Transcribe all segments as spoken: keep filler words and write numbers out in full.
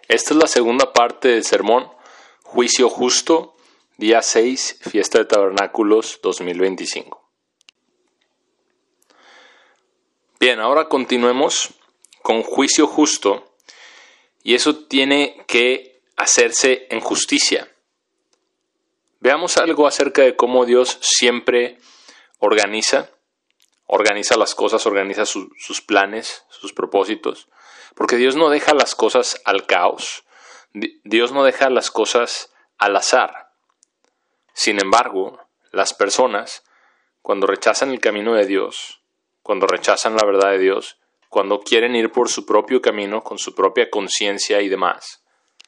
Esta es la segunda parte del sermón, Juicio Justo, día seis, Fiesta de Tabernáculos dos mil veinticinco. Bien, ahora continuemos con Juicio Justo, y eso tiene que hacerse en justicia. Veamos algo acerca de cómo Dios siempre organiza, organiza las cosas, organiza su, sus planes, sus propósitos. Porque Dios no deja las cosas al caos. Dios no deja las cosas al azar. Sin embargo, las personas, cuando rechazan el camino de Dios, cuando rechazan la verdad de Dios, cuando quieren ir por su propio camino, con su propia conciencia y demás,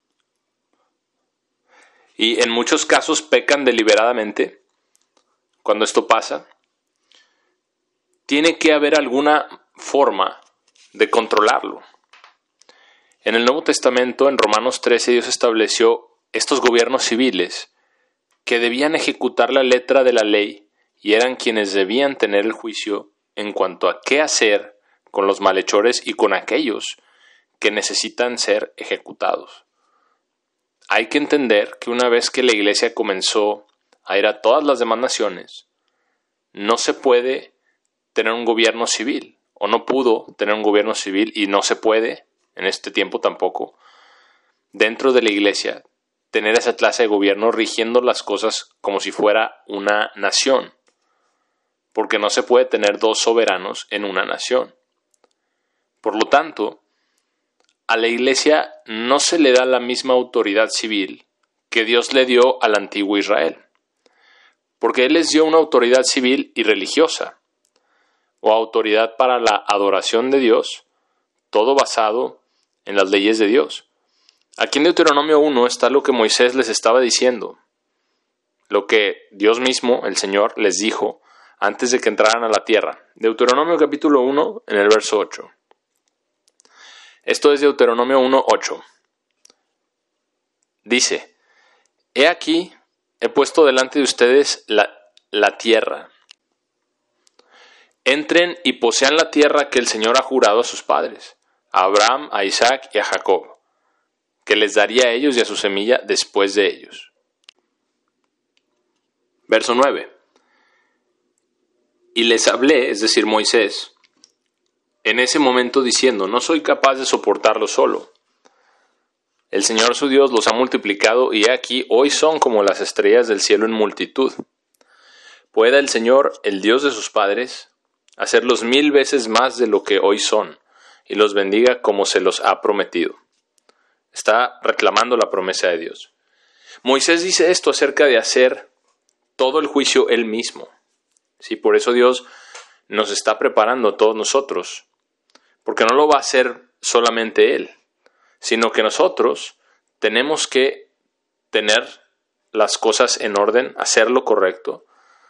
y en muchos casos pecan deliberadamente, cuando esto pasa, tiene que haber alguna forma de controlarlo. En el Nuevo Testamento, en Romanos trece, Dios estableció estos gobiernos civiles que debían ejecutar la letra de la ley y eran quienes debían tener el juicio en cuanto a qué hacer con los malhechores y con aquellos que necesitan ser ejecutados. Hay que entender que una vez que la iglesia comenzó a ir a todas las demás naciones, no se puede tener un gobierno civil, o no pudo tener un gobierno civil y no se puede en este tiempo tampoco, dentro de la iglesia, tener esa clase de gobierno rigiendo las cosas como si fuera una nación, porque no se puede tener dos soberanos en una nación. Por lo tanto, a la iglesia no se le da la misma autoridad civil que Dios le dio al antiguo Israel, porque Él les dio una autoridad civil y religiosa, o autoridad para la adoración de Dios, todo basado en las leyes de Dios. Aquí en Deuteronomio uno está lo que Moisés les estaba diciendo, lo que Dios mismo, el Señor, les dijo antes de que entraran a la tierra. Deuteronomio capítulo uno, en el verso ocho. Esto es Deuteronomio uno, ocho. Dice: He aquí, he puesto delante de ustedes la, la tierra. Entren y posean la tierra que el Señor ha jurado a sus padres, a Abraham, a Isaac y a Jacob, que les daría a ellos y a su semilla después de ellos. Verso nueve. Y les hablé, es decir, Moisés, en ese momento diciendo: no soy capaz de soportarlo solo. El Señor su Dios los ha multiplicado y he aquí hoy son como las estrellas del cielo en multitud. Pueda el Señor, el Dios de sus padres, hacerlos mil veces más de lo que hoy son, y los bendiga como se los ha prometido. Está reclamando la promesa de Dios. Moisés dice esto acerca de hacer todo el juicio él mismo. Sí, por eso Dios nos está preparando a todos nosotros, porque no lo va a hacer solamente Él, sino que nosotros tenemos que tener las cosas en orden, hacer lo correcto.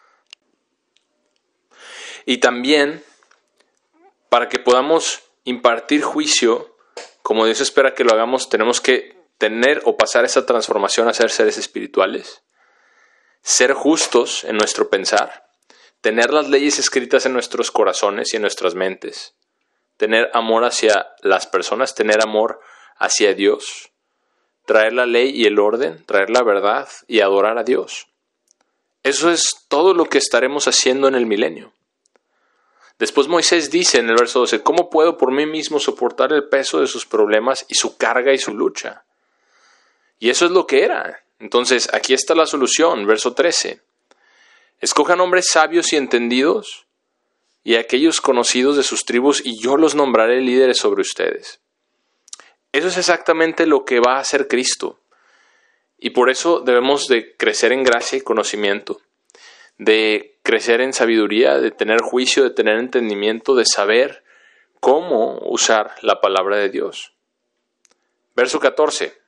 Y también, para que podamos impartir juicio, como Dios espera que lo hagamos, tenemos que tener o pasar esa transformación a ser seres espirituales, ser justos en nuestro pensar, tener las leyes escritas en nuestros corazones y en nuestras mentes, tener amor hacia las personas, tener amor hacia Dios, traer la ley y el orden, traer la verdad y adorar a Dios. Eso es todo lo que estaremos haciendo en el milenio. Después Moisés dice en el verso doce: ¿cómo puedo por mí mismo soportar el peso de sus problemas y su carga y su lucha? Y eso es lo que era. Entonces, aquí está la solución, verso trece. Escojan hombres sabios y entendidos y aquellos conocidos de sus tribus, y yo los nombraré líderes sobre ustedes. Eso es exactamente lo que va a hacer Cristo. Y por eso debemos de crecer en gracia y conocimiento, de crecer en sabiduría, de tener juicio, de tener entendimiento, de saber cómo usar la palabra de Dios. Verso catorce.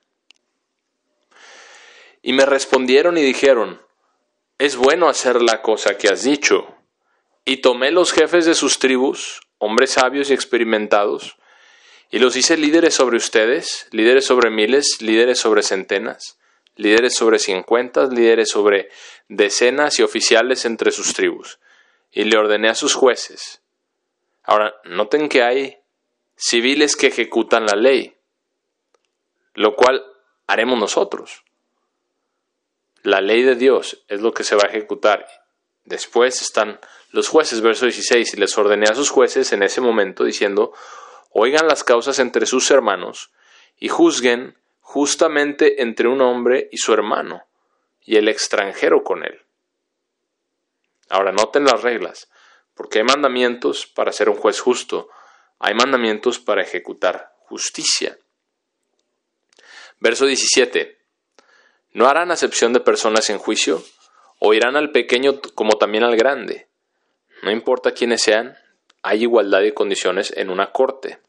Y me respondieron y dijeron: es bueno hacer la cosa que has dicho. Y tomé los jefes de sus tribus, hombres sabios y experimentados, y los hice líderes sobre ustedes, líderes sobre miles, líderes sobre centenas, líderes sobre cincuentas, líderes sobre decenas y oficiales entre sus tribus. Y le ordené a sus jueces. Ahora, noten que hay civiles que ejecutan la ley. lo cual haremos nosotros. La ley de Dios es lo que se va a ejecutar. Después están los jueces, verso dieciséis, y les ordené a sus jueces en ese momento diciendo, oigan las causas entre sus hermanos y juzguen justamente entre un hombre y su hermano y el extranjero con él. Ahora noten las reglas, porque hay mandamientos para ser un juez justo, hay mandamientos para ejecutar justicia. Verso diecisiete. No harán acepción de personas en juicio, oirán al pequeño como también al grande. No importa quiénes sean, hay igualdad de condiciones en una corte.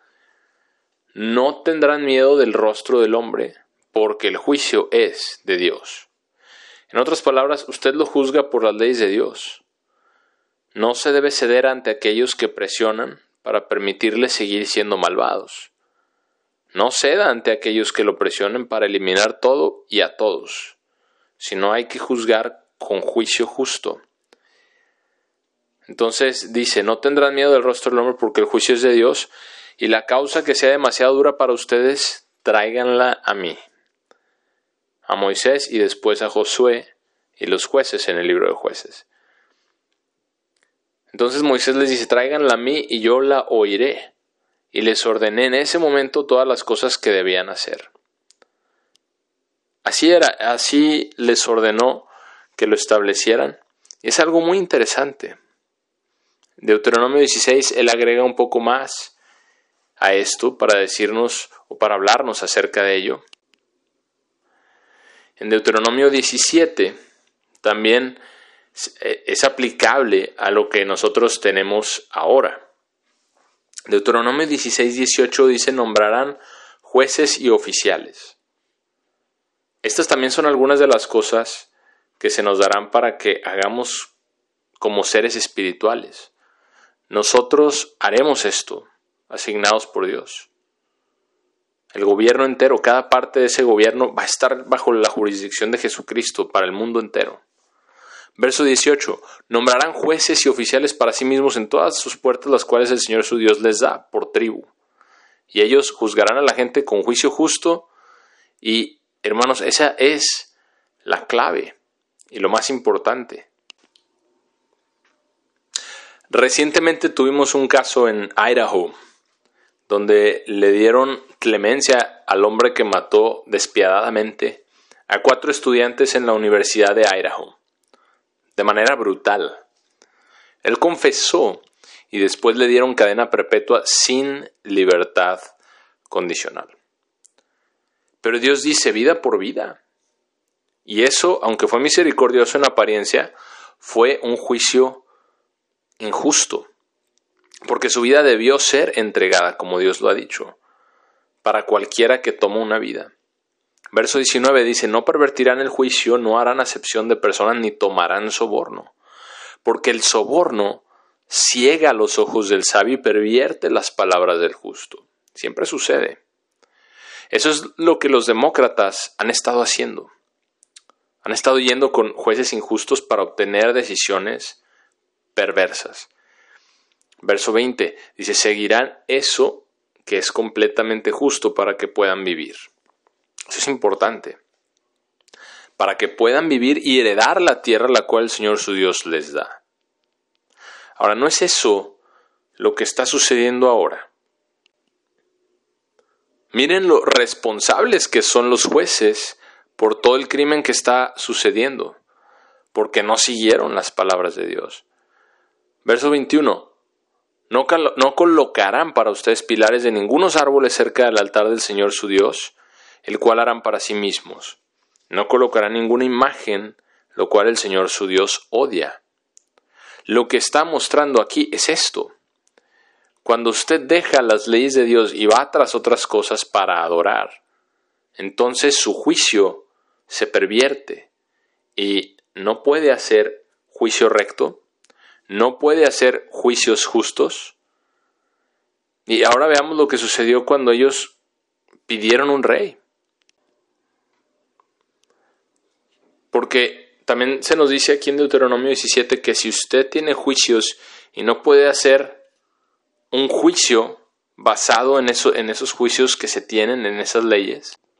No tendrán miedo del rostro del hombre, porque el juicio es de Dios. En otras palabras, usted lo juzga por las leyes de Dios. No se debe ceder ante aquellos que presionan para permitirle seguir siendo malvados. No ceda ante aquellos que lo presionen para eliminar todo y a todos, sino hay que juzgar con juicio justo. Entonces dice, no tendrán miedo del rostro del hombre porque el juicio es de Dios, y la causa que sea demasiado dura para ustedes, tráiganla a mí. A Moisés y después a Josué y los jueces en el libro de jueces. Entonces Moisés les dice, tráiganla a mí y yo la oiré. Y les ordené en ese momento todas las cosas que debían hacer. Así era, así les ordenó que lo establecieran. Y es algo muy interesante. Deuteronomio dieciséis, él agrega un poco más a esto para decirnos o para hablarnos acerca de ello. En Deuteronomio diecisiete también es aplicable a lo que nosotros tenemos ahora. Deuteronomio dieciséis, dieciocho dice, nombrarán jueces y oficiales. Estas también son algunas de las cosas que se nos darán para que hagamos como seres espirituales. Nosotros haremos esto, asignados por Dios. El gobierno entero, cada parte de ese gobierno va a estar bajo la jurisdicción de Jesucristo para el mundo entero. Verso dieciocho. Nombrarán jueces y oficiales para sí mismos en todas sus puertas, las cuales el Señor su Dios les da por tribu. Y ellos juzgarán a la gente con juicio justo. Y, hermanos, esa es la clave y lo más importante. Recientemente tuvimos un caso en Idaho, donde le dieron clemencia al hombre que mató despiadadamente a cuatro estudiantes en la Universidad de Idaho. De manera brutal. Él confesó y después le dieron cadena perpetua sin libertad condicional. Pero Dios dice vida por vida. Y eso, aunque fue misericordioso en apariencia, fue un juicio injusto. Porque su vida debió ser entregada, como Dios lo ha dicho, para cualquiera que toma una vida. Verso diecinueve dice, no pervertirán el juicio, no harán acepción de personas, ni tomarán soborno. Porque el soborno ciega los ojos del sabio y pervierte las palabras del justo. Siempre sucede. Eso es lo que los demócratas han estado haciendo. Han estado yendo con jueces injustos para obtener decisiones perversas. Verso veinte dice, seguirán eso que es completamente justo para que puedan vivir. Eso es importante. Para que puedan vivir y heredar la tierra la cual el Señor su Dios les da. Ahora, ¿no es eso lo que está sucediendo ahora? Miren lo responsables que son los jueces por todo el crimen que está sucediendo, porque no siguieron las palabras de Dios. Verso veintiuno. No, cal- no colocarán para ustedes pilares de ningunos árboles cerca del altar del Señor su Dios, el cual harán para sí mismos. No colocarán ninguna imagen, lo cual el Señor su Dios odia. Lo que está mostrando aquí es esto. Cuando usted deja las leyes de Dios y va tras otras cosas para adorar, entonces su juicio se pervierte y no puede hacer juicio recto, no puede hacer juicios justos. Y ahora veamos lo que sucedió cuando ellos pidieron un rey. Porque también se nos dice aquí en Deuteronomio diecisiete que si usted tiene juicios y no puede hacer un juicio basado en, eso, en esos juicios que se tienen, en esas leyes,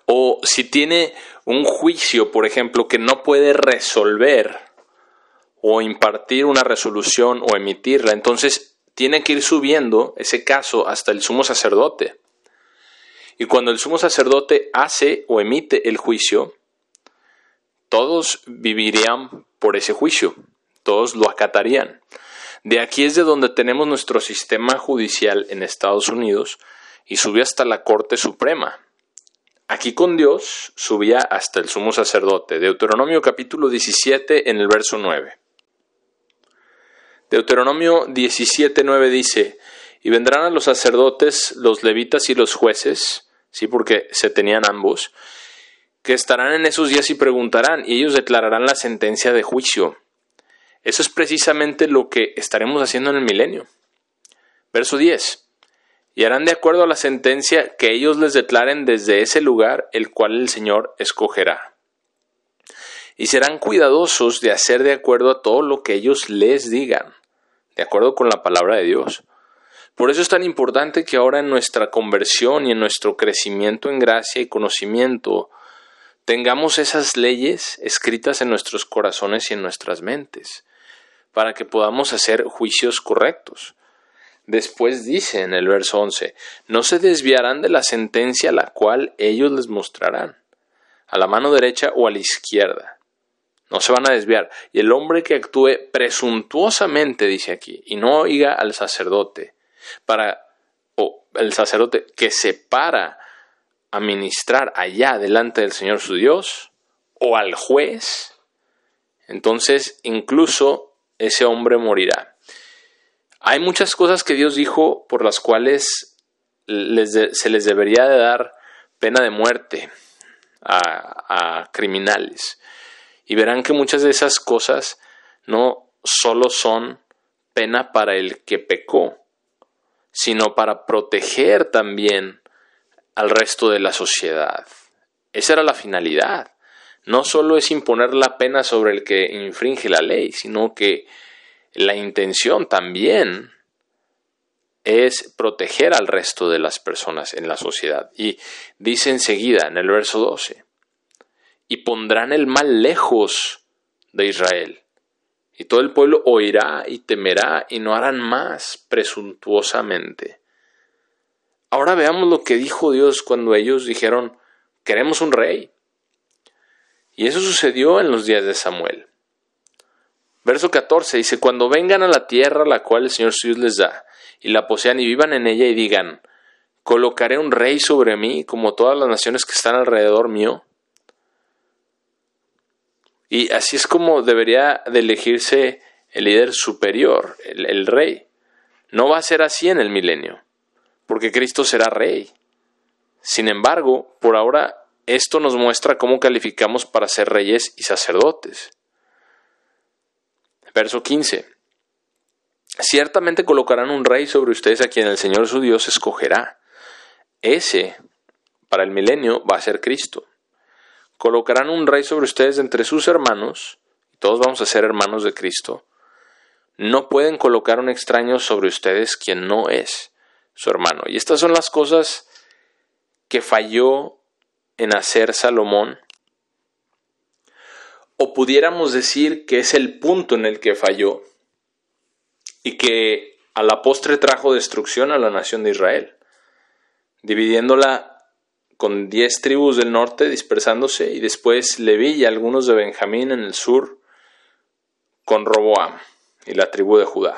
O si tiene un juicio, por ejemplo, que no puede resolver o impartir una resolución o emitirla, entonces tiene que ir subiendo ese caso hasta el sumo sacerdote. Y cuando el sumo sacerdote hace o emite el juicio, todos vivirían por ese juicio, todos lo acatarían. De aquí es de donde tenemos nuestro sistema judicial en Estados Unidos y sube hasta la Corte Suprema. Aquí con Dios subía hasta el sumo sacerdote. Deuteronomio capítulo diecisiete en el verso nueve. Deuteronomio diecisiete nueve dice: y vendrán a los sacerdotes, los levitas y los jueces, sí, porque se tenían ambos, que estarán en esos días y preguntarán, y ellos declararán la sentencia de juicio. Eso es precisamente lo que estaremos haciendo en el milenio. Verso diez. Y harán de acuerdo a la sentencia que ellos les declaren desde ese lugar, el cual el Señor escogerá. Y serán cuidadosos de hacer de acuerdo a todo lo que ellos les digan, de acuerdo con la palabra de Dios. Por eso es tan importante que ahora en nuestra conversión y en nuestro crecimiento en gracia y conocimiento tengamos esas leyes escritas en nuestros corazones y en nuestras mentes, para que podamos hacer juicios correctos. Después dice en el verso once, no se desviarán de la sentencia la cual ellos les mostrarán, a la mano derecha o a la izquierda. No se van a desviar. Y el hombre que actúe presuntuosamente, dice aquí, y no oiga al sacerdote, para, o el sacerdote que se para a ministrar allá delante del Señor su Dios, o al juez, entonces incluso ese hombre morirá. Hay muchas cosas que Dios dijo por las cuales les de, se les debería de dar pena de muerte a, a criminales. Y verán que muchas de esas cosas no solo son pena para el que pecó, sino para proteger también al resto de la sociedad. Esa era la finalidad. No solo es imponer la pena sobre el que infringe la ley, sino que la intención también es proteger al resto de las personas en la sociedad. Y dice enseguida en el verso doce, y pondrán el mal lejos de Israel, y todo el pueblo oirá y temerá y no harán más presuntuosamente. Ahora veamos lo que dijo Dios cuando ellos dijeron, queremos un rey. Y eso sucedió en los días de Samuel. Verso catorce dice, cuando vengan a la tierra la cual el Señor su Dios les da, y la posean y vivan en ella y digan, colocaré un rey sobre mí como todas las naciones que están alrededor mío. Y así es como debería de elegirse el líder superior, el, el rey. No va a ser así en el milenio, porque Cristo será rey. Sin embargo, por ahora, esto nos muestra cómo calificamos para ser reyes y sacerdotes. Verso quince. Ciertamente colocarán un rey sobre ustedes a quien el Señor su Dios escogerá. Ese, para el milenio, va a ser Cristo. Colocarán un rey sobre ustedes entre sus hermanos, y todos vamos a ser hermanos de Cristo. No pueden colocar un extraño sobre ustedes quien no es su hermano. Y estas son las cosas que falló en hacer Salomón. O pudiéramos decir que es el punto en el que falló y que a la postre trajo destrucción a la nación de Israel, dividiéndola con diez tribus del norte dispersándose y después Leví y algunos de Benjamín en el sur con Roboam y la tribu de Judá.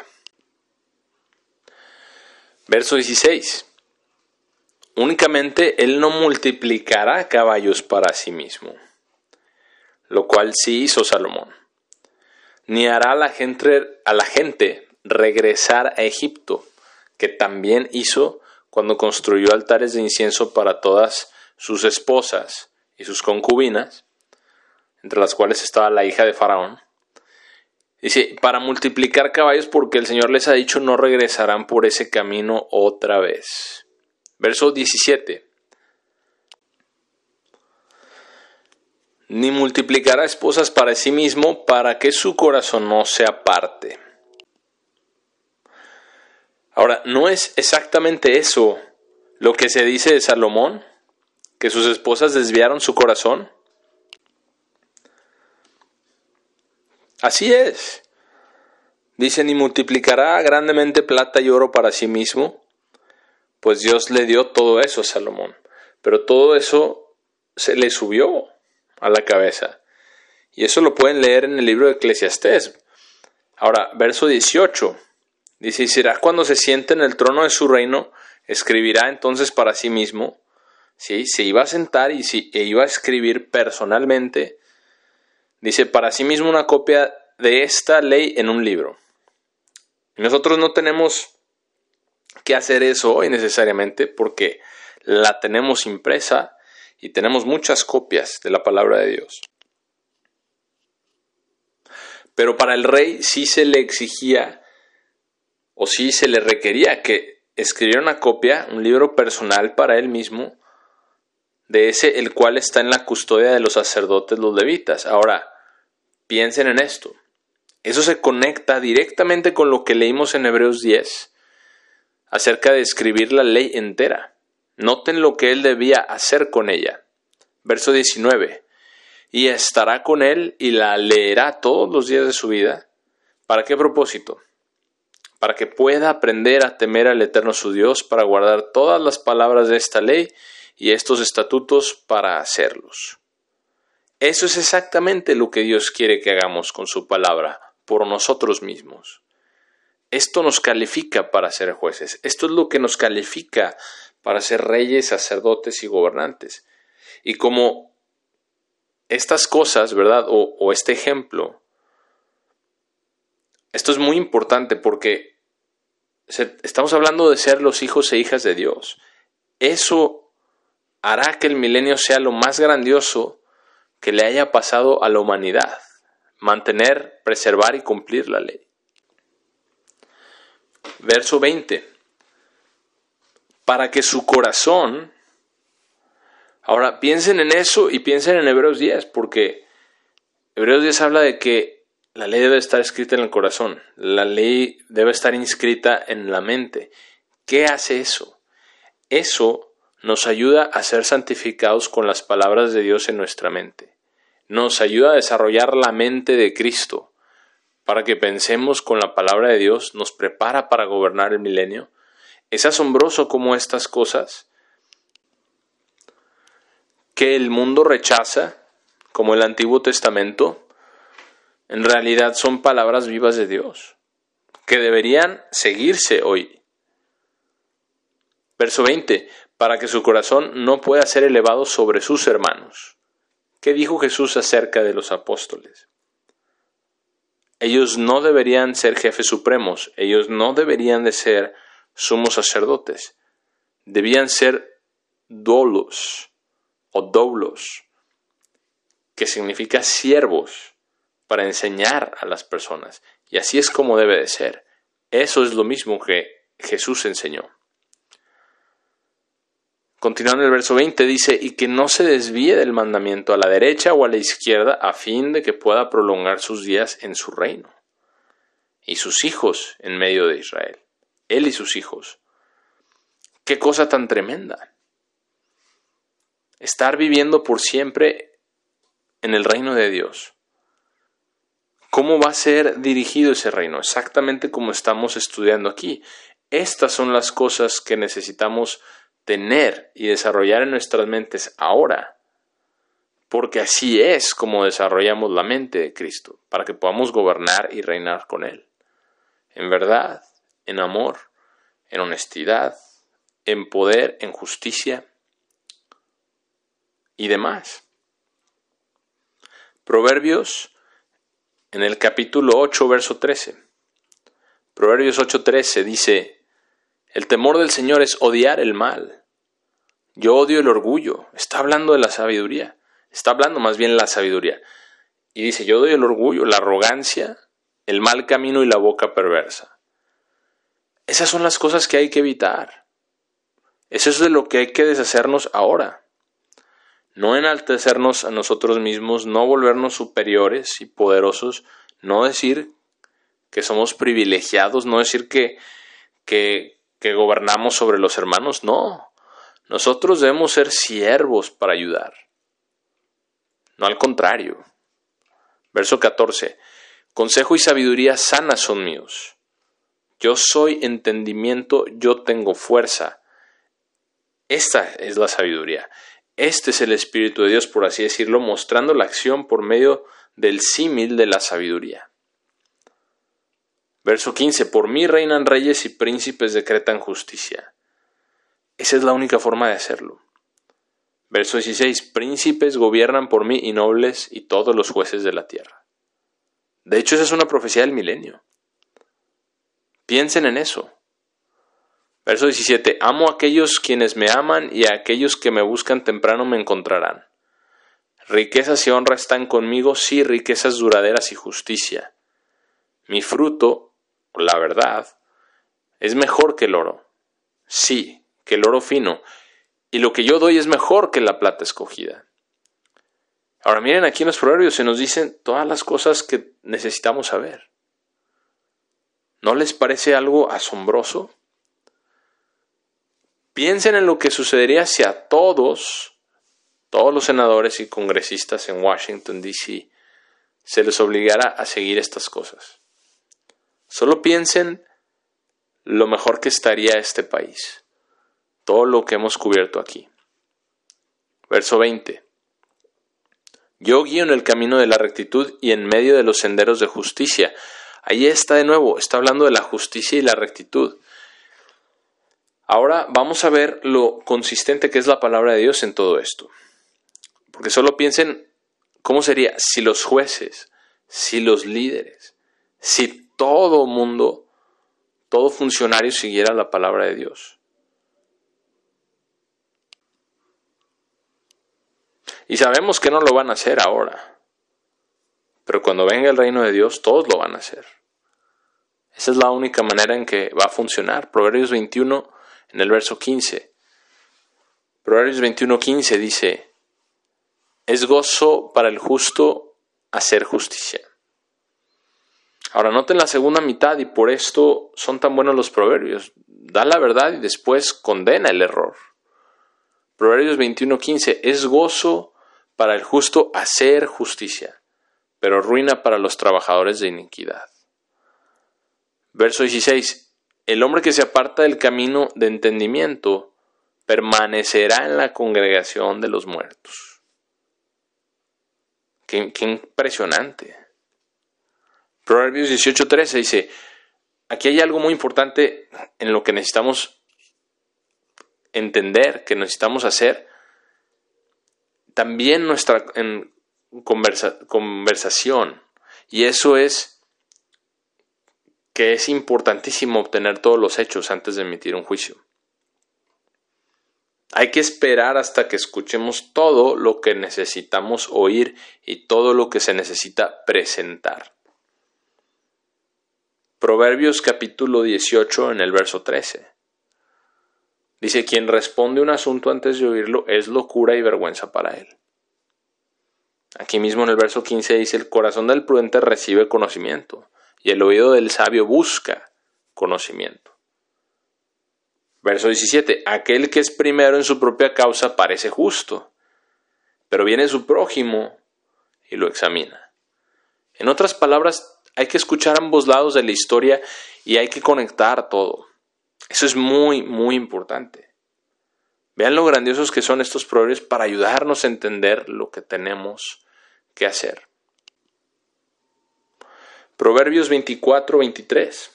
Verso dieciséis. Únicamente él no multiplicará caballos para sí mismo, lo cual sí hizo Salomón, ni hará a la gente, a la gente regresar a Egipto, que también hizo cuando construyó altares de incienso para todas sus esposas y sus concubinas, entre las cuales estaba la hija de Faraón. Dice, para multiplicar caballos, porque el Señor les ha dicho, no regresarán por ese camino otra vez. Verso diecisiete. Ni multiplicará esposas para sí mismo, para que su corazón no se aparte. Ahora, ¿no es exactamente eso lo que se dice de Salomón? que sus esposas desviaron su corazón. Así es. Dicen, y multiplicará grandemente plata y oro para sí mismo. Pues Dios le dio todo eso a Salomón. Pero todo eso se le subió a la cabeza. Y eso lo pueden leer en el libro de Eclesiastés. Ahora, verso dieciocho. Dice, y será cuando se siente en el trono de su reino, escribirá entonces para sí mismo. ¿Sí? Se iba a sentar y si, e iba a escribir personalmente. Dice, para sí mismo una copia de esta ley en un libro. Y nosotros no tenemos que hacer eso hoy necesariamente porque la tenemos impresa y tenemos muchas copias de la palabra de Dios. Pero para el rey sí se le exigía o sí se le requería que escribiera una copia, un libro personal para él mismo, de ese el cual está en la custodia de los sacerdotes, los levitas. Ahora, piensen en esto. Eso se conecta directamente con lo que leímos en Hebreos diez, acerca de escribir la ley entera. Noten lo que él debía hacer con ella. Verso diecinueve. Y estará con él y la leerá todos los días de su vida. ¿Para qué propósito? Para que pueda aprender a temer al Eterno su Dios, para guardar todas las palabras de esta ley y estos estatutos para hacerlos. Eso es exactamente lo que Dios quiere que hagamos con su palabra, por nosotros mismos. Esto nos califica para ser jueces. Esto es lo que nos califica para ser reyes, sacerdotes y gobernantes. Y como estas cosas, ¿verdad? O, o este ejemplo, esto es muy importante porque se, estamos hablando de ser los hijos e hijas de Dios. Eso hará que el milenio sea lo más grandioso que le haya pasado a la humanidad. Mantener, preservar y cumplir la ley. Verso veinte. Para que su corazón... Ahora piensen en eso y piensen en Hebreos diez, porque Hebreos diez habla de que la ley debe estar escrita en el corazón. La ley debe estar inscrita en la mente. ¿Qué hace eso? Eso nos ayuda a ser santificados con las palabras de Dios en nuestra mente. Nos ayuda a desarrollar la mente de Cristo para que pensemos con la palabra de Dios, nos prepara para gobernar el milenio. Es asombroso cómo estas cosas que el mundo rechaza, como el Antiguo Testamento, en realidad son palabras vivas de Dios, que deberían seguirse hoy. Verso veinte, para que su corazón no pueda ser elevado sobre sus hermanos. ¿Qué dijo Jesús acerca de los apóstoles? Ellos no deberían ser jefes supremos, ellos no deberían de ser sumos sacerdotes, debían ser doulos o doulos, que significa siervos, para enseñar a las personas. Y así es como debe de ser. Eso es lo mismo que Jesús enseñó. Continuando el verso veinte dice, y que no se desvíe del mandamiento a la derecha o a la izquierda, a fin de que pueda prolongar sus días en su reino. Y sus hijos en medio de Israel. Él y sus hijos. ¡Qué cosa tan tremenda! Estar viviendo por siempre en el reino de Dios. ¿Cómo va a ser dirigido ese reino? Exactamente como estamos estudiando aquí. Estas son las cosas que necesitamos tener y desarrollar en nuestras mentes ahora, porque así es como desarrollamos la mente de Cristo, para que podamos gobernar y reinar con Él, en verdad, en amor, en honestidad, en poder, en justicia y demás. Proverbios, en el capítulo ocho, verso trece. Proverbios ocho trece dice, el temor del Señor es odiar el mal. Yo odio el orgullo. Está hablando de la sabiduría. Está hablando más bien de la sabiduría. Y dice, yo odio el orgullo, la arrogancia, el mal camino y la boca perversa. Esas son las cosas que hay que evitar. Eso es de lo que hay que deshacernos ahora. No enaltecernos a nosotros mismos, no volvernos superiores y poderosos, no decir que somos privilegiados, no decir que, que, que gobernamos sobre los hermanos, no. Nosotros debemos ser siervos para ayudar, no al contrario. Verso catorce. Consejo y sabiduría sana son míos. Yo soy entendimiento, yo tengo fuerza. Esta es la sabiduría. Este es el Espíritu de Dios, por así decirlo, mostrando la acción por medio del símil de la sabiduría. Verso quince. Por mí reinan reyes y príncipes decretan justicia. Esa es la única forma de hacerlo. Verso dieciséis. Príncipes gobiernan por mí y nobles y todos los jueces de la tierra. De hecho, esa es una profecía del milenio. Piensen en eso. Verso diecisiete. Amo a aquellos quienes me aman y a aquellos que me buscan temprano me encontrarán. Riquezas y honra están conmigo, sí, riquezas duraderas y justicia. Mi fruto, la verdad, es mejor que el oro. Sí, que el oro fino. Y lo que yo doy es mejor que la plata escogida. Ahora miren, aquí en los proverbios se nos dicen todas las cosas que necesitamos saber. ¿No les parece algo asombroso? Piensen en lo que sucedería si a todos, todos los senadores y congresistas en Washington, D C, se les obligara a seguir estas cosas. Solo piensen lo mejor que estaría este país. Todo lo que hemos cubierto aquí. Verso veinte. Yo guío en el camino de la rectitud y en medio de los senderos de justicia. Ahí está de nuevo, está hablando de la justicia y la rectitud. Ahora vamos a ver lo consistente que es la palabra de Dios en todo esto. Porque solo piensen cómo sería si los jueces, si los líderes, si todo mundo, todo funcionario siguiera la palabra de Dios. Y sabemos que no lo van a hacer ahora. Pero cuando venga el reino de Dios, todos lo van a hacer. Esa es la única manera en que va a funcionar. Proverbios veintiuno, en el verso quince. Proverbios veintiuno, quince dice: es gozo para el justo hacer justicia. Ahora noten la segunda mitad y por esto son tan buenos los proverbios. Da la verdad y después condena el error. Proverbios veintiuno, quince. Es gozo para el justo hacer justicia, pero ruina para los trabajadores de iniquidad. Verso dieciséis. El hombre que se aparta del camino de entendimiento permanecerá en la congregación de los muertos. Qué, qué impresionante. Proverbios dieciocho, trece dice: aquí hay algo muy importante en lo que necesitamos entender, que necesitamos hacer. También nuestra en conversa, conversación. Y eso es que es importantísimo obtener todos los hechos antes de emitir un juicio. Hay que esperar hasta que escuchemos todo lo que necesitamos oír y todo lo que se necesita presentar. Proverbios capítulo dieciocho en el verso trece. Dice: quien responde un asunto antes de oírlo es locura y vergüenza para él. Aquí mismo en el verso quince dice: el corazón del prudente recibe conocimiento y el oído del sabio busca conocimiento. Verso diecisiete. Aquel que es primero en su propia causa parece justo, pero viene su prójimo y lo examina. En otras palabras, hay que escuchar ambos lados de la historia y hay que conectar todo. Eso es muy, muy importante. Vean lo grandiosos que son estos proverbios para ayudarnos a entender lo que tenemos que hacer. Proverbios veinticuatro, veintitrés.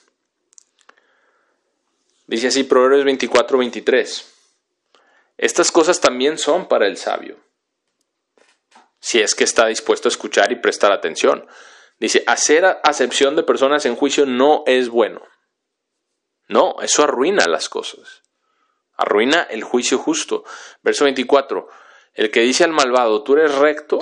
Dice así, Proverbios veinticuatro, veintitrés. Estas cosas también son para el sabio, si es que está dispuesto a escuchar y prestar atención. Dice: hacer acepción de personas en juicio no es bueno. No, eso arruina las cosas. Arruina el juicio justo. Verso veinticuatro. El que dice al malvado: tú eres recto,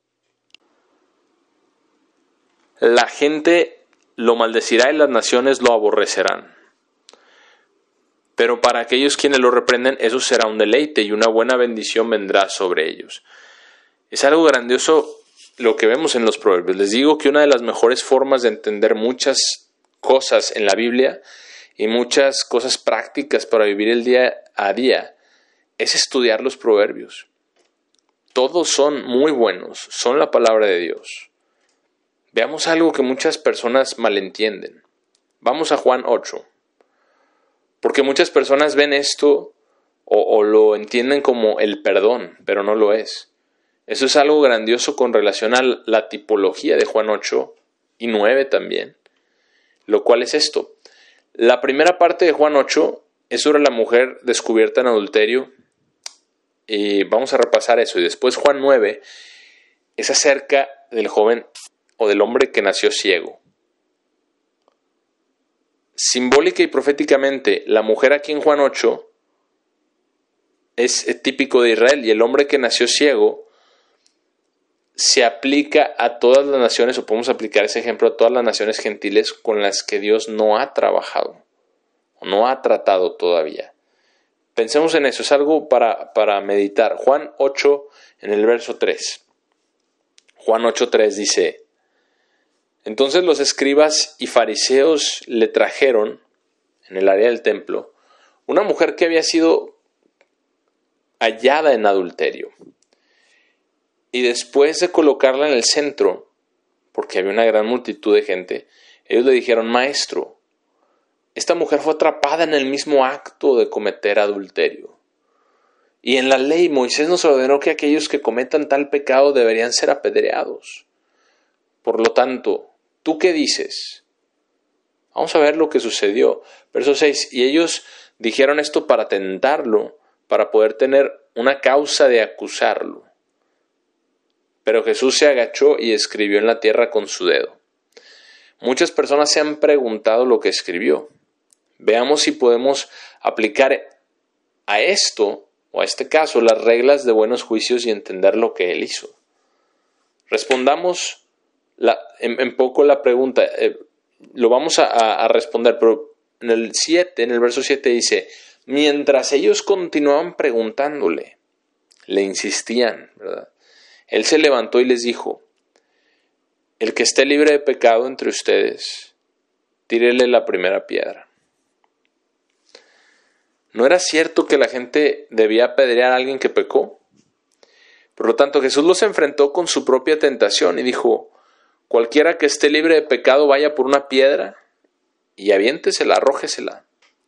la gente lo maldecirá y las naciones lo aborrecerán. Pero para aquellos quienes lo reprenden, eso será un deleite y una buena bendición vendrá sobre ellos. Es algo grandioso lo que vemos en los proverbios. Les digo que una de las mejores formas de entender muchas cosas en la Biblia y muchas cosas prácticas para vivir el día a día es estudiar los proverbios. Todos son muy buenos, son la palabra de Dios. Veamos algo que muchas personas malentienden. Vamos a Juan ocho. Porque muchas personas ven esto o, o lo entienden como el perdón, pero no lo es. Eso es algo grandioso con relación a la tipología de Juan ocho y nueve también. Lo cual es esto. La primera parte de Juan ocho es sobre la mujer descubierta en adulterio. Y vamos a repasar eso. Y después Juan nueve es acerca del joven o del hombre que nació ciego. Simbólica y proféticamente, la mujer aquí en Juan ocho es típico de Israel, y el hombre que nació ciego se aplica a todas las naciones, o podemos aplicar ese ejemplo a todas las naciones gentiles con las que Dios no ha trabajado, o no ha tratado todavía. Pensemos en eso, es algo para, para meditar. Juan ocho, en el verso tres. Juan ocho tres dice: entonces los escribas y fariseos le trajeron, en el área del templo, una mujer que había sido hallada en adulterio. Y después de colocarla en el centro, porque había una gran multitud de gente, ellos le dijeron: maestro, esta mujer fue atrapada en el mismo acto de cometer adulterio. Y en la ley Moisés nos ordenó que aquellos que cometan tal pecado deberían ser apedreados. Por lo tanto, ¿tú qué dices? Vamos a ver lo que sucedió. Verso seis. Y ellos dijeron esto para tentarlo, para poder tener una causa de acusarlo. Pero Jesús se agachó y escribió en la tierra con su dedo. Muchas personas se han preguntado lo que escribió. Veamos si podemos aplicar a esto, o a este caso, las reglas de buenos juicios y entender lo que él hizo. Respondamos la, en, en poco la pregunta. Eh, lo vamos a, a responder, pero en el siete, en el verso siete dice: mientras ellos continuaban preguntándole, le insistían, ¿verdad? Él se levantó y les dijo: el que esté libre de pecado entre ustedes, tírele la primera piedra. ¿No era cierto que la gente debía apedrear a alguien que pecó? Por lo tanto, Jesús los enfrentó con su propia tentación y dijo: cualquiera que esté libre de pecado vaya por una piedra y aviéntesela, arrójesela.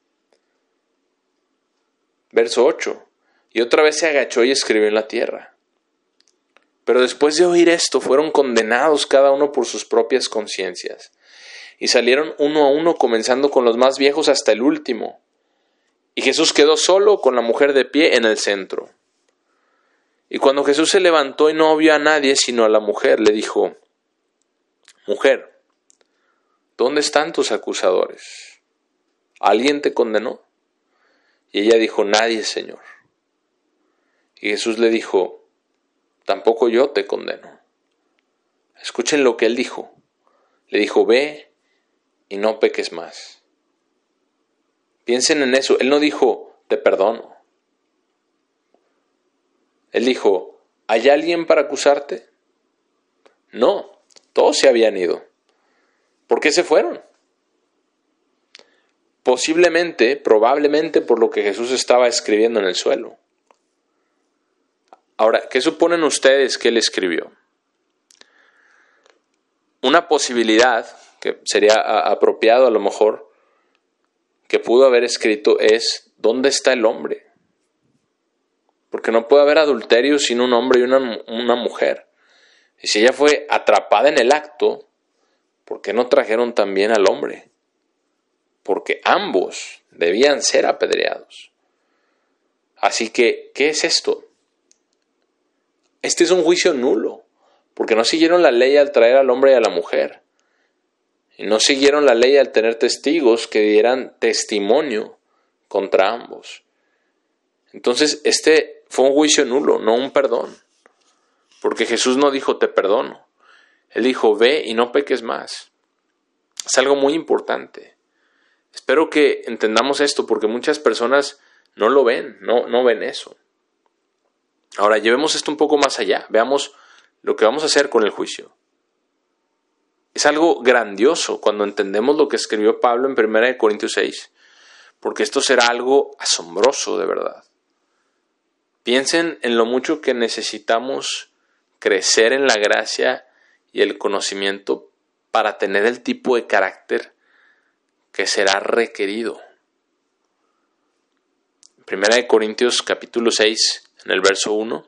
Verso ocho. Y otra vez se agachó y escribió en la tierra. Pero después de oír esto, fueron condenados cada uno por sus propias conciencias. Y salieron uno a uno, comenzando con los más viejos hasta el último. Y Jesús quedó solo con la mujer de pie en el centro. Y cuando Jesús se levantó y no vio a nadie sino a la mujer, le dijo: mujer, ¿dónde están tus acusadores? ¿Alguien te condenó? Y ella dijo: nadie, Señor. Y Jesús le dijo: tampoco yo te condeno. Escuchen lo que él dijo. Le dijo: ve y no peques más. Piensen en eso. Él no dijo: te perdono. Él dijo: ¿hay alguien para acusarte? No, todos se habían ido. ¿Por qué se fueron? Posiblemente, probablemente por lo que Jesús estaba escribiendo en el suelo. Ahora, ¿qué suponen ustedes que él escribió? Una posibilidad que sería apropiado a lo mejor que pudo haber escrito es: ¿dónde está el hombre? Porque no puede haber adulterio sin un hombre y una, una mujer. Y si ella fue atrapada en el acto, ¿por qué no trajeron también al hombre? Porque ambos debían ser apedreados. Así que, ¿qué es esto? Este es un juicio nulo, porque no siguieron la ley al traer al hombre y a la mujer. Y no siguieron la ley al tener testigos que dieran testimonio contra ambos. Entonces, este fue un juicio nulo, no un perdón. Porque Jesús no dijo: te perdono. Él dijo: ve y no peques más. Es algo muy importante. Espero que entendamos esto, porque muchas personas no lo ven, no, no ven eso. Ahora, llevemos esto un poco más allá. Veamos lo que vamos a hacer con el juicio. Es algo grandioso cuando entendemos lo que escribió Pablo en primera de Corintios seis, porque esto será algo asombroso de verdad. Piensen en lo mucho que necesitamos crecer en la gracia y el conocimiento para tener el tipo de carácter que será requerido. Primera de Corintios capítulo seis, en el verso uno.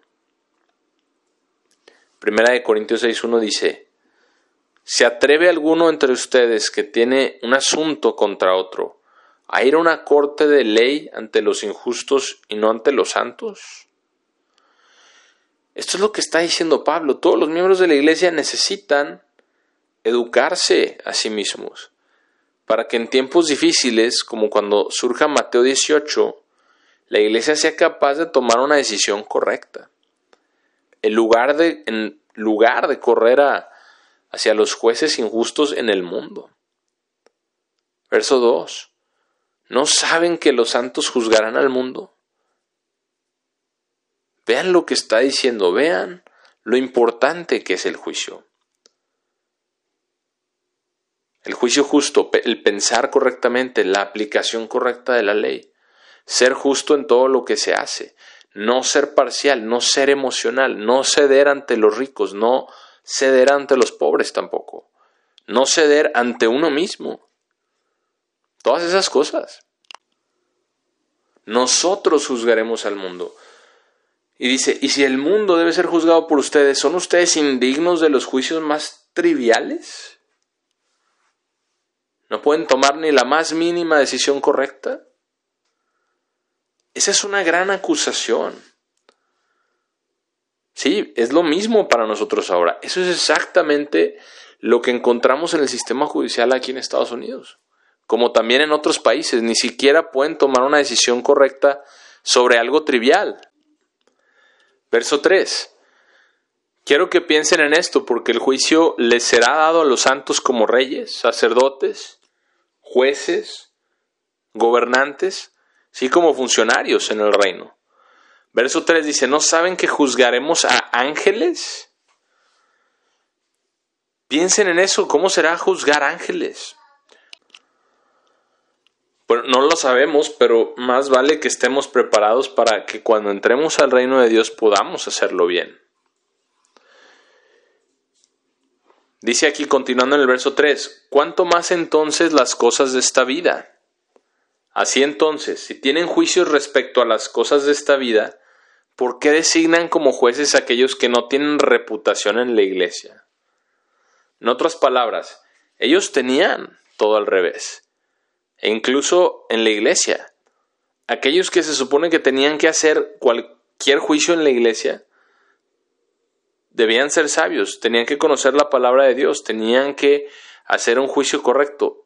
Primera de Corintios seis uno dice: ¿se atreve alguno entre ustedes que tiene un asunto contra otro a ir a una corte de ley ante los injustos y no ante los santos? Esto es lo que está diciendo Pablo. Todos los miembros de la iglesia necesitan educarse a sí mismos para que en tiempos difíciles, como cuando surja Mateo dieciocho, la iglesia sea capaz de tomar una decisión correcta. En lugar de, en lugar de correr a, hacia los jueces injustos en el mundo. Verso dos. ¿No saben que los santos juzgarán al mundo? Vean lo que está diciendo, vean lo importante que es el juicio. El juicio justo, el pensar correctamente, la aplicación correcta de la ley. Ser justo en todo lo que se hace. No ser parcial, no ser emocional, no ceder ante los ricos, no ceder ante los pobres tampoco. No ceder ante uno mismo. Todas esas cosas. Nosotros juzgaremos al mundo. Y dice, ¿y si el mundo debe ser juzgado por ustedes, son ustedes indignos de los juicios más triviales? ¿No pueden tomar ni la más mínima decisión correcta? Esa es una gran acusación. Sí, es lo mismo para nosotros ahora. Eso es exactamente lo que encontramos en el sistema judicial aquí en Estados Unidos. Como también en otros países, ni siquiera pueden tomar una decisión correcta sobre algo trivial. Verso tres. Quiero que piensen en esto, porque el juicio les será dado a los santos como reyes, sacerdotes, jueces, gobernantes, así como funcionarios en el reino. Verso tres dice, ¿no saben que juzgaremos a ángeles? Piensen en eso, ¿cómo será juzgar ángeles? Bueno, no lo sabemos, pero más vale que estemos preparados para que cuando entremos al reino de Dios podamos hacerlo bien. Dice aquí, continuando en el verso tres, ¿cuánto más entonces las cosas de esta vida? Así entonces, si tienen juicios respecto a las cosas de esta vida, ¿por qué designan como jueces a aquellos que no tienen reputación en la iglesia? En otras palabras, ellos tenían todo al revés. E incluso en la iglesia, aquellos que se supone que tenían que hacer cualquier juicio en la iglesia, debían ser sabios, tenían que conocer la palabra de Dios, tenían que hacer un juicio correcto.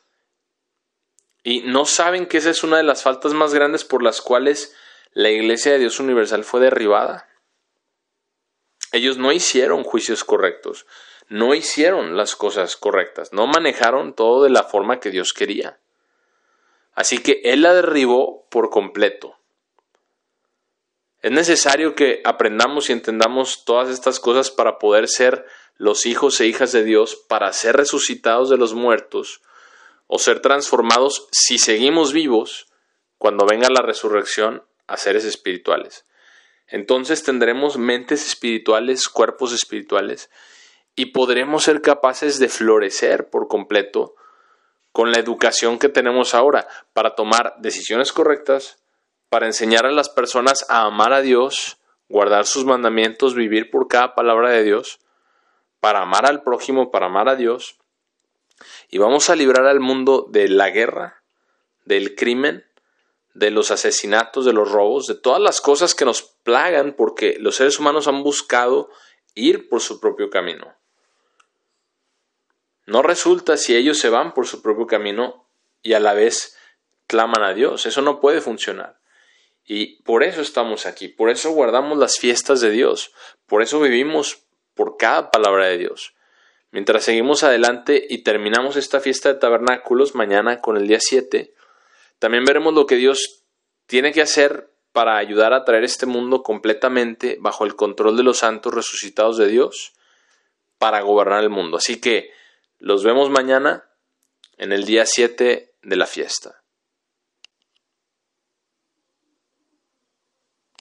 Y no saben que esa es una de las faltas más grandes por las cuales la Iglesia de Dios Universal fue derribada. Ellos no hicieron juicios correctos, no hicieron las cosas correctas, no manejaron todo de la forma que Dios quería. Así que Él la derribó por completo. Es necesario que aprendamos y entendamos todas estas cosas para poder ser los hijos e hijas de Dios, para ser resucitados de los muertos, o ser transformados, si seguimos vivos, cuando venga la resurrección, a seres espirituales. Entonces tendremos mentes espirituales, cuerpos espirituales, y podremos ser capaces de florecer por completo con la educación que tenemos ahora, para tomar decisiones correctas, para enseñar a las personas a amar a Dios, guardar sus mandamientos, vivir por cada palabra de Dios, para amar al prójimo, para amar a Dios. Y vamos a librar al mundo de la guerra, del crimen, de los asesinatos, de los robos, de todas las cosas que nos plagan porque los seres humanos han buscado ir por su propio camino. No resulta si ellos se van por su propio camino y a la vez claman a Dios. Eso no puede funcionar. Y por eso estamos aquí, por eso guardamos las fiestas de Dios, por eso vivimos por cada palabra de Dios. Mientras seguimos adelante y terminamos esta fiesta de tabernáculos mañana con el día siete, también veremos lo que Dios tiene que hacer para ayudar a traer este mundo completamente bajo el control de los santos resucitados de Dios para gobernar el mundo. Así que los vemos mañana en el día siete de la fiesta.